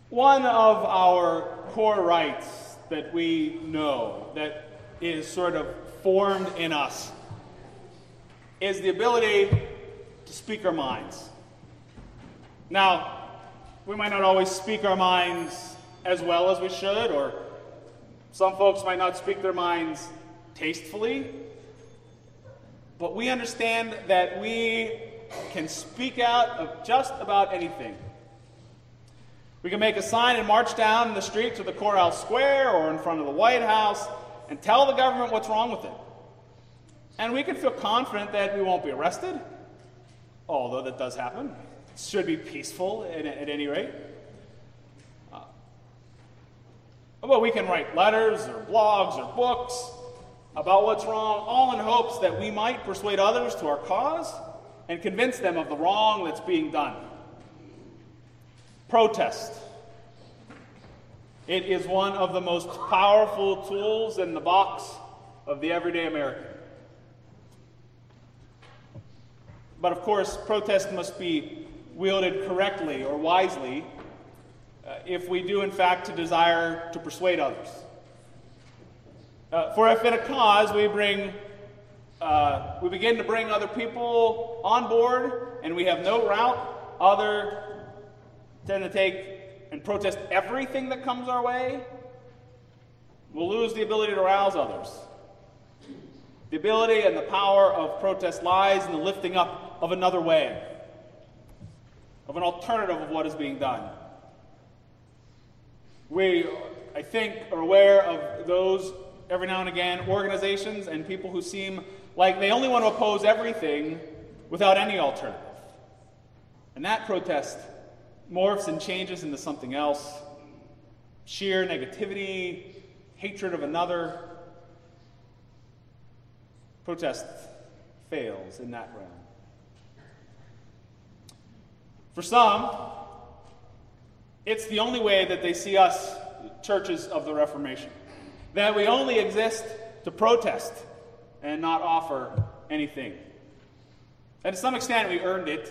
One of our core rights that we know, that is sort of formed in us, is the ability to speak our minds. Now, we might not always speak our minds as well as we should, or some folks might not speak their minds tastefully, but we understand that we can speak out of just about anything. We can make a sign and march down the street to the courthouse square or in front of the White House and tell the government what's wrong with it. And we can feel confident that we won't be arrested, although that does happen. It should be peaceful at any rate. But we can write letters or blogs or books about what's wrong, all in hopes that we might persuade others to our cause and convince them of the wrong that's being done. Protest. It is one of the most powerful tools in the box of the everyday American. But of course, protest must be wielded correctly or wisely if we do in fact desire to persuade others. For if in a cause we begin to bring other people on board and we have no route other than to take and protest everything that comes our way, we'll lose the ability to rouse others. The ability and the power of protest lies in the lifting up of another way, of an alternative of what is being done. We, I think, are aware of those, every now and again, organizations and people who seem like they only want to oppose everything without any alternative. And that protest morphs and changes into something else. Sheer negativity, hatred of another. Protest fails in that realm. For some, it's the only way that they see us, churches of the Reformation, that we only exist to protest and not offer anything. And to some extent, we earned it.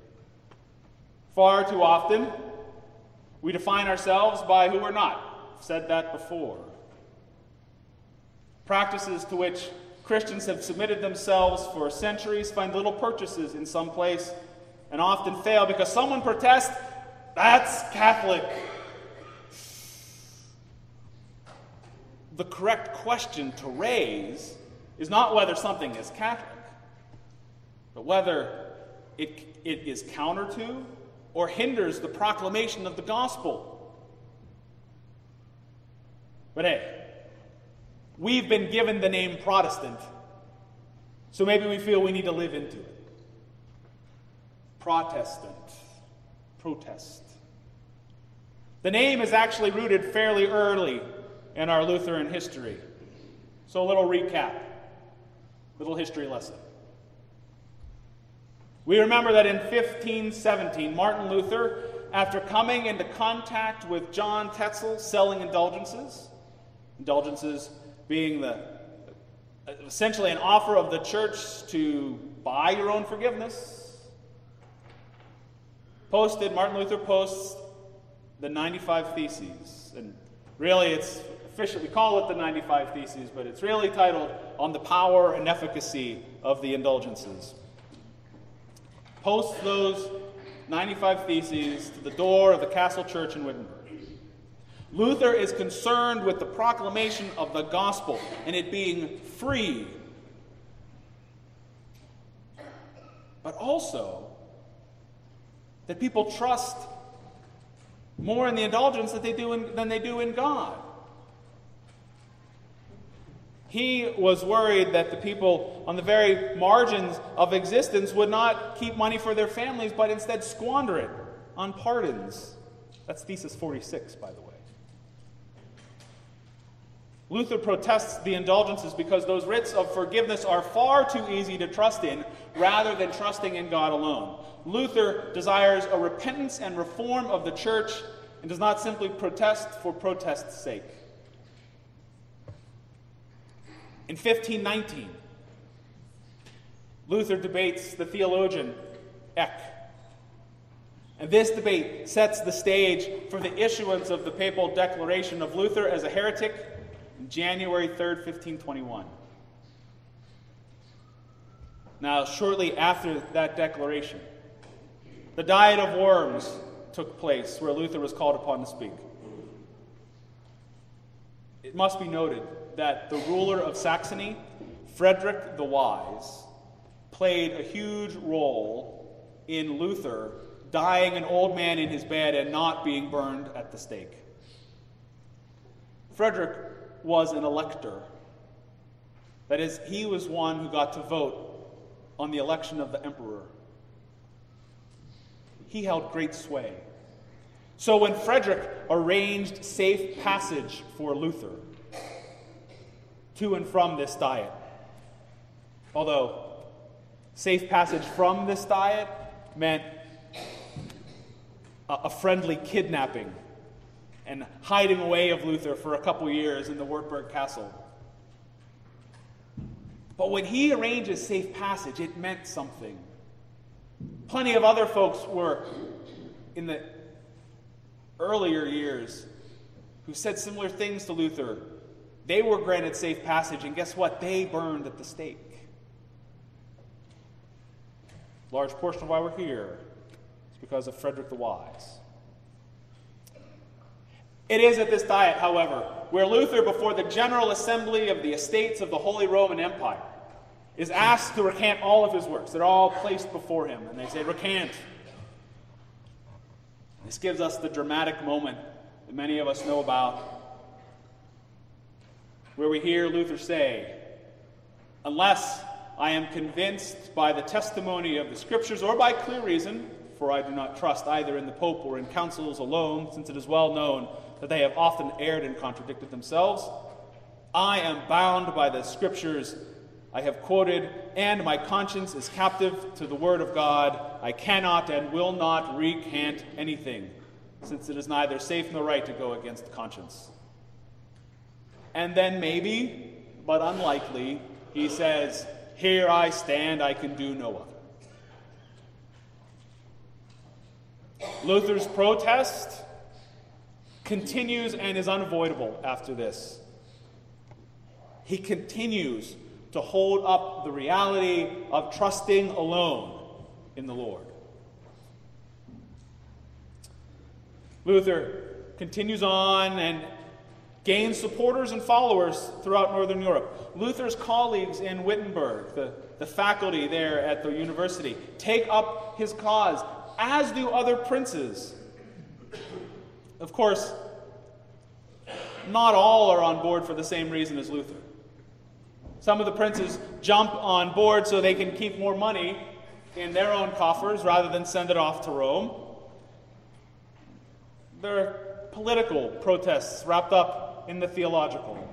Far too often, we define ourselves by who we're not. I've said that before. Practices to which Christians have submitted themselves for centuries find little purchases in some place and often fail because someone protests, "That's Catholic." The correct question to raise is not whether something is Catholic, but whether it is counter to or hinders the proclamation of the gospel. But hey, we've been given the name Protestant, so maybe we feel we need to live into it. Protestant. Protest. The name is actually rooted fairly early in our Lutheran history. So a little recap, little history lesson. We remember that in 1517, Martin Luther, after coming into contact with John Tetzel selling indulgences being essentially an offer of the church to buy your own forgiveness, Martin Luther posts the 95 Theses. And really it's officially, we call it the 95 Theses, but it's really titled On the Power and Efficacy of the Indulgences. Posts those 95 Theses to the door of the Castle Church in Wittenberg. Luther is concerned with the proclamation of the gospel and it being free, but also that people trust more in the indulgence than they do in God. He was worried that the people on the very margins of existence would not keep money for their families, but instead squander it on pardons. That's Thesis 46, by the way. Luther protests the indulgences because those writs of forgiveness are far too easy to trust in rather than trusting in God alone. Luther desires a repentance and reform of the church and does not simply protest for protest's sake. In 1519, Luther debates the theologian Eck And this debate sets the stage for the issuance of the papal declaration of Luther as a heretic on January 3rd, 1521. Now, shortly after that declaration, the Diet of Worms took place, where Luther was called upon to speak. It must be noted that the ruler of Saxony, Frederick the Wise, played a huge role in Luther dying an old man in his bed and not being burned at the stake. Frederick was an elector. That is, he was one who got to vote on the election of the emperor. He held great sway. So when Frederick arranged safe passage for Luther to and from this diet, although safe passage from this diet meant a friendly kidnapping and hiding away of Luther for a couple years in the Wartburg Castle. But when he arranges safe passage, it meant something. Plenty of other folks were, in the earlier years, who said similar things to Luther. They were granted safe passage, and guess what? They burned at the stake. Large portion of why we're here is because of Frederick the Wise. It is at this diet, however, where Luther, before the General Assembly of the Estates of the Holy Roman Empire, is asked to recant all of his works. They're all placed before him, and they say, recant. This gives us the dramatic moment that many of us know about, where we hear Luther say, unless I am convinced by the testimony of the Scriptures or by clear reason, for I do not trust either in the Pope or in councils alone, since it is well known that they have often erred and contradicted themselves, I am bound by the Scriptures I have quoted, and my conscience is captive to the Word of God. I cannot and will not recant anything, since it is neither safe nor right to go against conscience. And then maybe, but unlikely, he says, here I stand, I can do no other. Luther's protest continues and is unavoidable after this. He continues to hold up the reality of trusting alone in the Lord. Luther continues on and gains supporters and followers throughout Northern Europe. Luther's colleagues in Wittenberg, the faculty there at the university, take up his cause, as do other princes. Of course, not all are on board for the same reason as Luther. Some of the princes jump on board so they can keep more money in their own coffers rather than send it off to Rome. There are political protests wrapped up in the theological.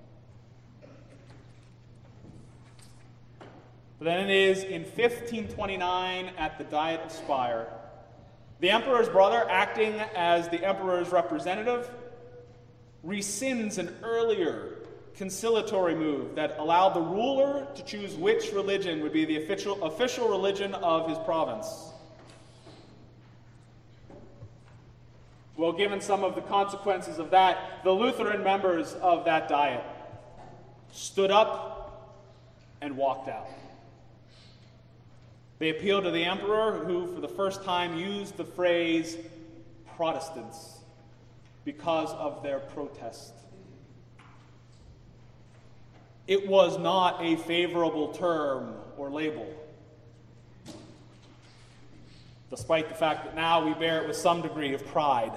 But then it is in 1529 at the Diet of Speyer, the emperor's brother, acting as the emperor's representative, rescinds an earlier conciliatory move that allowed the ruler to choose which religion would be the official religion of his province. Well, given some of the consequences of that, the Lutheran members of that diet stood up and walked out. They appealed to the emperor, who for the first time used the phrase Protestants because of their protest. It was not a favorable term or label, despite the fact that now we bear it with some degree of pride.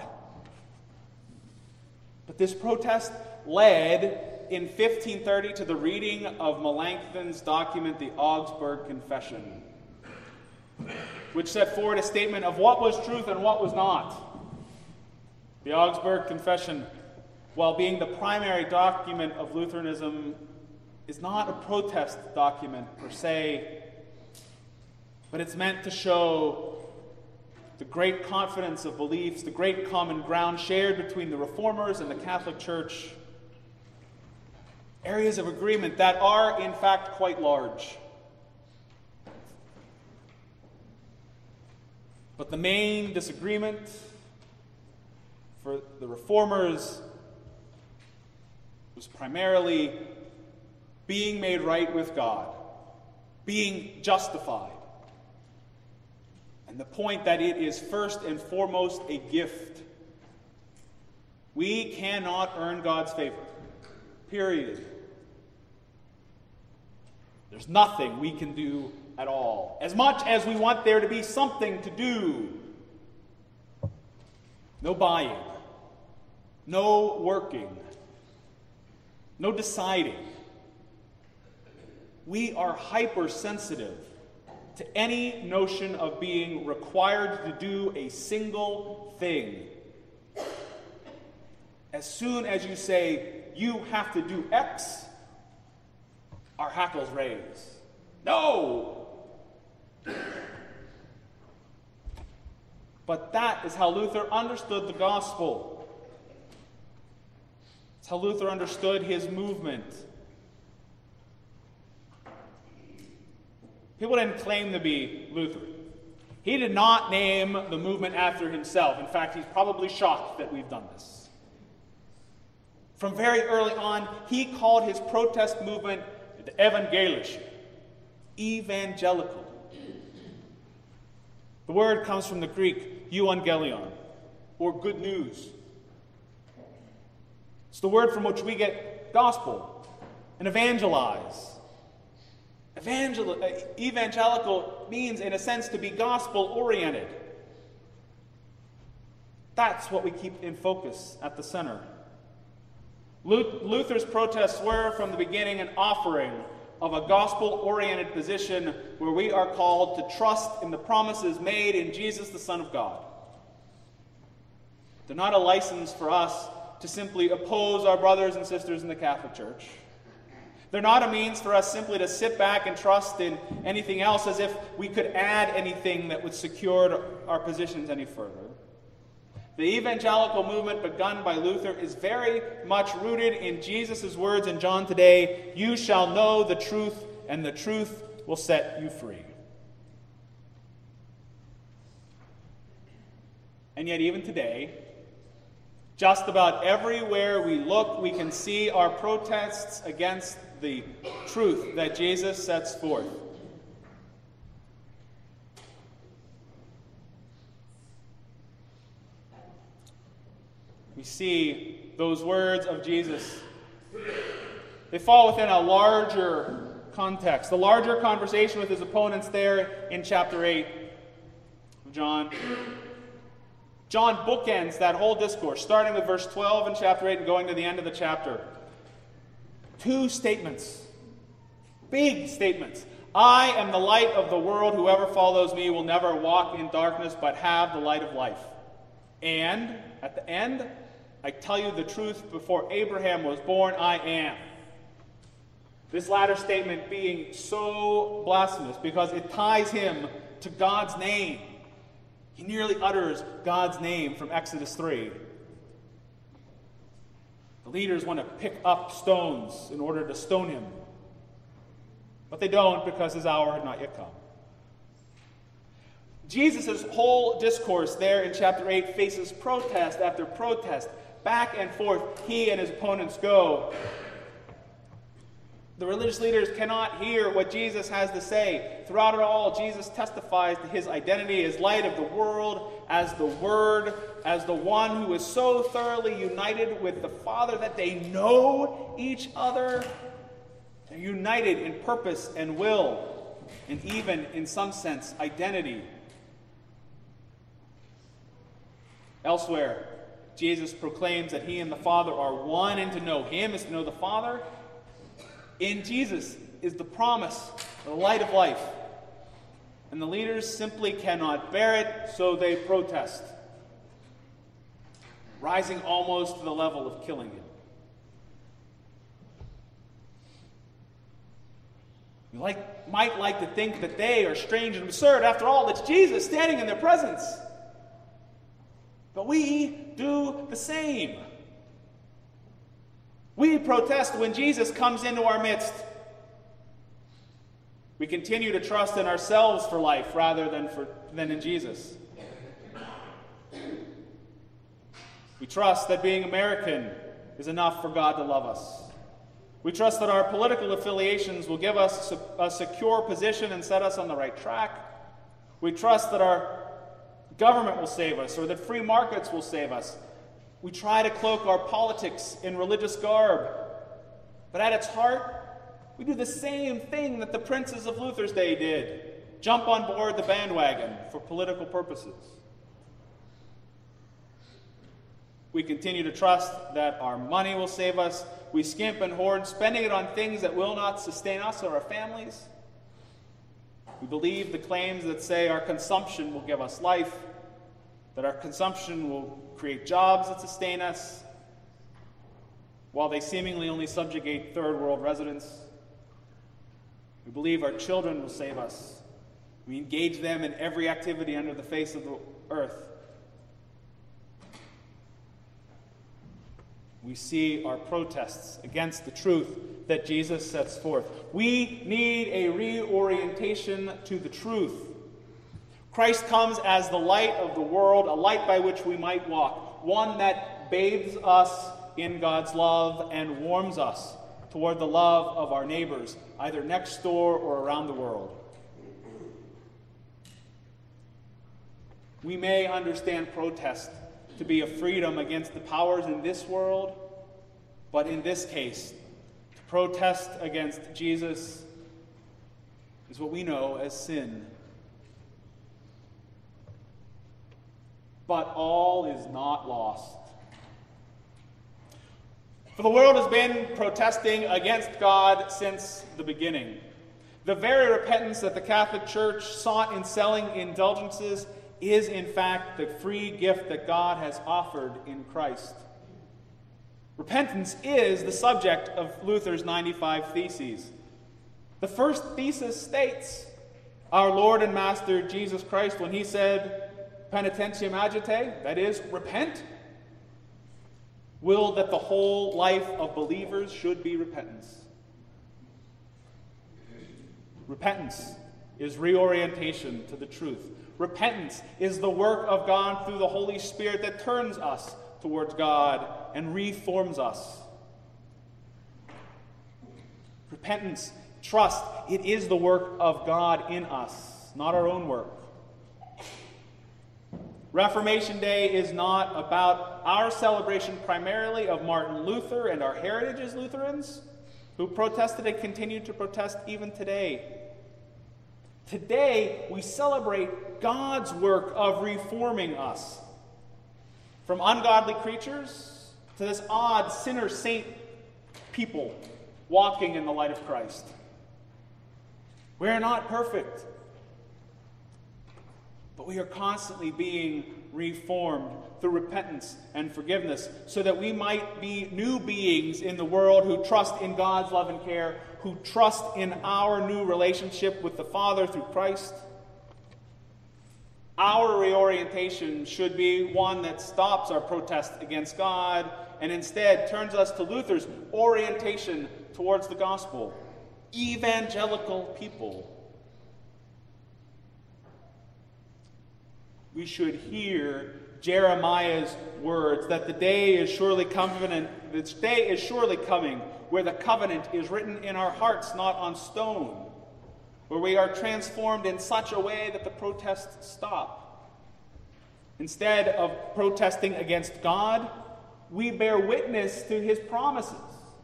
But this protest led in 1530 to the reading of Melanchthon's document, the Augsburg Confession, which set forward a statement of what was truth and what was not. The Augsburg Confession, while being the primary document of Lutheranism, is not a protest document per se, but it's meant to show the great confidence of beliefs, the great common ground shared between the Reformers and the Catholic Church, areas of agreement that are, in fact, quite large. But the main disagreement for the Reformers was primarily being made right with God, being justified. And the point that it is first and foremost a gift. We cannot earn God's favor. Period. There's nothing we can do at all. As much as we want there to be something to do. No buying. No working. No deciding. We are hypersensitive to any notion of being required to do a single thing. As soon as you say, you have to do X, our hackles raise. No! But that is how Luther understood the gospel. It's how Luther understood his movement. People didn't claim to be Lutheran. He did not name the movement after himself. In fact, he's probably shocked that we've done this. From very early on, he called his protest movement the Evangelisch, evangelical. The word comes from the Greek euangelion, or good news. It's the word from which we get gospel and evangelize. Evangelical means, in a sense, to be gospel-oriented. That's what we keep in focus at the center. Luther's protests were, from the beginning, an offering of a gospel-oriented position where we are called to trust in the promises made in Jesus, the Son of God. They're not a license for us to simply oppose our brothers and sisters in the Catholic Church. They're not a means for us simply to sit back and trust in anything else as if we could add anything that would secure our positions any further. The evangelical movement begun by Luther is very much rooted in Jesus' words in John today, "You shall know the truth, and the truth will set you free." And yet even today, just about everywhere we look, we can see our protests against the truth that Jesus sets forth. We see those words of Jesus. They fall within a larger context, the larger conversation with his opponents there in chapter 8 of John. John bookends that whole discourse, starting with verse 12 in chapter 8 and going to the end of the chapter. Two statements, big statements. "I am the light of the world. Whoever follows me will never walk in darkness, but have the light of life." And at the end, "I tell you the truth, before Abraham was born, I am." This latter statement being so blasphemous because it ties him to God's name. He nearly utters God's name from Exodus 3. The leaders want to pick up stones in order to stone him. But they don't, because his hour had not yet come. Jesus' whole discourse there in chapter 8 faces protest after protest. Back and forth, he and his opponents go. The religious leaders cannot hear what Jesus has to say. Throughout it all, Jesus testifies to his identity as light of the world, as the Word, as the one who is so thoroughly united with the Father that they know each other. They're united in purpose and will, and even, in some sense, identity. Elsewhere, Jesus proclaims that he and the Father are one, and to know him is to know the Father. In Jesus is the promise, the light of life. And the leaders simply cannot bear it, so they protest, rising almost to the level of killing him. You might like to think that they are strange and absurd. After all, it's Jesus standing in their presence. But we do the same. We protest when Jesus comes into our midst. We continue to trust in ourselves for life rather than in Jesus. We trust that being American is enough for God to love us. We trust that our political affiliations will give us a secure position and set us on the right track. We trust that our government will save us, or that free markets will save us. We try to cloak our politics in religious garb. But at its heart, we do the same thing that the princes of Luther's day did: jump on board the bandwagon for political purposes. We continue to trust that our money will save us. We skimp and hoard, spending it on things that will not sustain us or our families. We believe the claims that say our consumption will give us life, that our consumption will create jobs that sustain us, while they seemingly only subjugate third world residents. We believe our children will save us. We engage them in every activity under the face of the earth. We see our protests against the truth that Jesus sets forth. We need a reorientation to the truth. Christ comes as the light of the world, a light by which we might walk, one that bathes us in God's love and warms us toward the love of our neighbors, either next door or around the world. We may understand protest to be a freedom against the powers in this world, but in this case, to protest against Jesus is what we know as sin. But all is not lost. For the world has been protesting against God since the beginning. The very repentance that the Catholic Church sought in selling indulgences is in fact the free gift that God has offered in Christ. Repentance is the subject of Luther's 95 Theses. The first thesis states, our Lord and Master Jesus Christ, when he said, penitentiam agite, that is, repent, willed that the whole life of believers should be repentance. Repentance is reorientation to the truth. Repentance is the work of God through the Holy Spirit that turns us towards God and reforms us. Repentance, trust, it is the work of God in us, not our own work. Reformation Day is not about our celebration primarily of Martin Luther and our heritage as Lutherans, who protested and continue to protest even today. Today, we celebrate God's work of reforming us. From ungodly creatures to this odd sinner-saint people walking in the light of Christ. We are not perfect, but we are constantly being reformed through repentance and forgiveness so that we might be new beings in the world who trust in God's love and care, who trust in our new relationship with the Father through Christ. Our reorientation should be one that stops our protest against God and instead turns us to Luther's orientation towards the gospel. Evangelical people. We should hear Jeremiah's words that the day is surely coming, where the covenant is written in our hearts, not on stone, where we are transformed in such a way that the protests stop. Instead of protesting against God, we bear witness to his promises.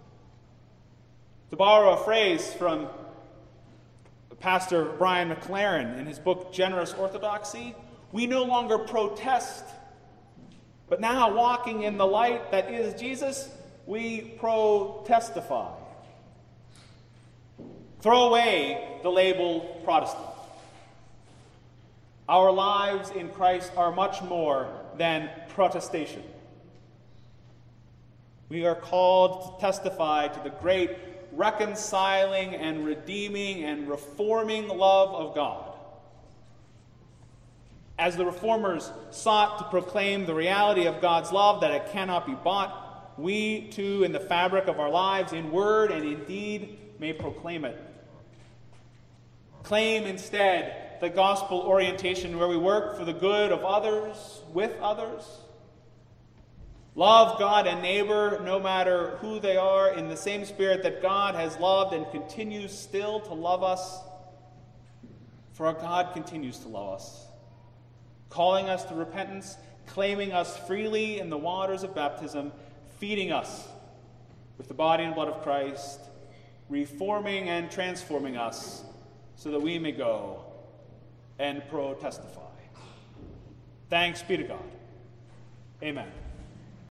To borrow a phrase from Pastor Brian McLaren in his book Generous Orthodoxy, we no longer protest, but now walking in the light that is Jesus, we protestify. Throw away the label Protestant. Our lives in Christ are much more than protestation. We are called to testify to the great reconciling and redeeming and reforming love of God. As the Reformers sought to proclaim the reality of God's love, that it cannot be bought, we too, in the fabric of our lives, in word and in deed, may proclaim it. Claim instead the gospel orientation where we work for the good of others, with others. Love God and neighbor, no matter who they are, in the same spirit that God has loved and continues still to love us. For our God continues to love us, calling us to repentance, claiming us freely in the waters of baptism, feeding us with the body and blood of Christ, reforming and transforming us so that we may go and testify. Thanks be to God. Amen.